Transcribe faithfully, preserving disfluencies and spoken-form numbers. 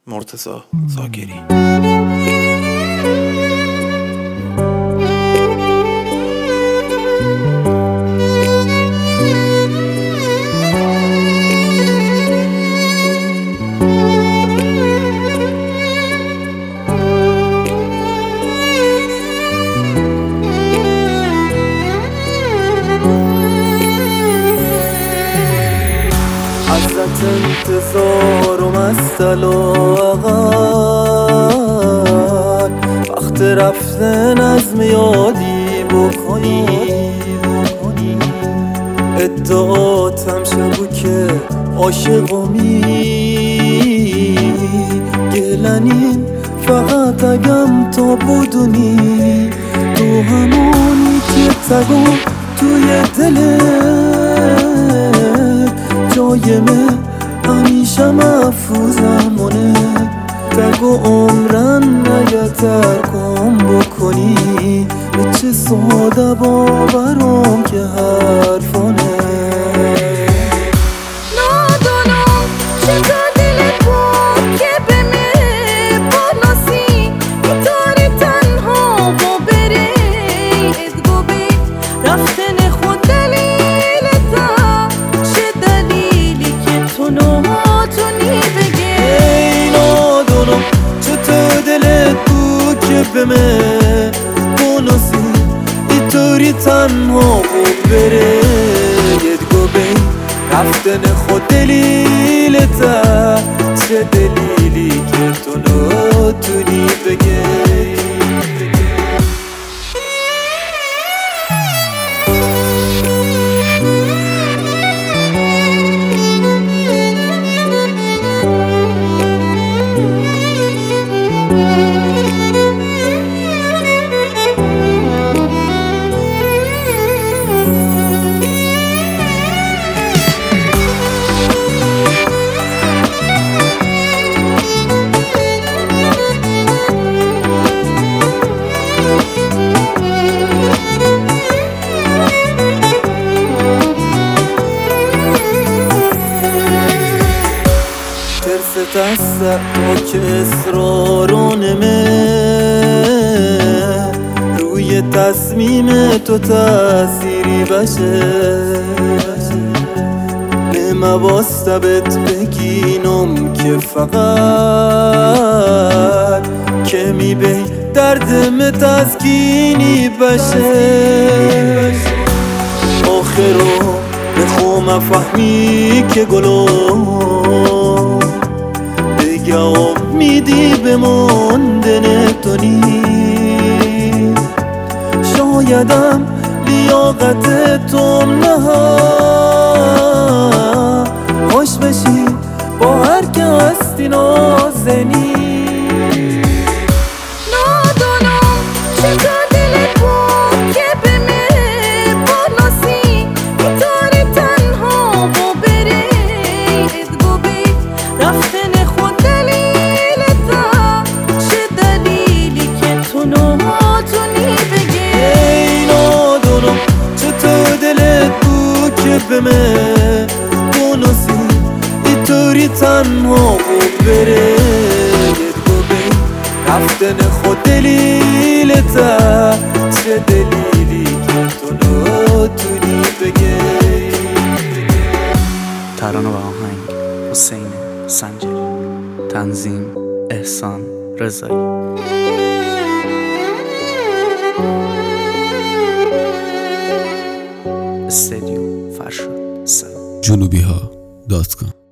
مرتضی زاگری. ازت انتظارم از طلاقت وقت رفتن از میادی بکنی ادعاتم شبو که عاشقمی گلنین فقط اگم تا بدونی تو همونی که تگو توی دلت جایمه همیشه محفوظمونه تگو عمرن نگه ترکم بکنی به چه ساده باورم که حرفانه نادانم چطور دلت بود که به من باناسی میتاری تنها و بره ادگو بی رفتن خود دلیلتا چه دلیلی که تو ناتونی بگه ای نادانم چطور دلت بود که به من باناسی میتاری تنها و بره ادگو بی رفتن خود دلیلتا چه دلیلی که تو ناتونی بگه ترست از سر که اصرارانمه روی تصمیم تو تأثیری بشه نمواستبت بگینم که فقط که میبی دردم تسکینی بشه آخرو بخوام فهمی که گلو دیگه امیدی به ماندن تو نیست شایدم لیاقت تو نه خوش بشی با هر که هستی نازنی نادانم چطور دلت بود که به من باناسی میتاری تنها و بره ادگو بی رفتن خود دلیلتا چه دلیلی که تو ناتونی بگه ای نادانم چطور دلت بود که به من باناسی اینطوری تنها و بره ادگو بی رفتن خود دلیلتا چه دلیلی که تو ناتونی بگه. ترانه و آهنگ حسین سنجری، تنظیم احسان رضایی. استدیو فرشاد سلام. جنوبی ها دات کام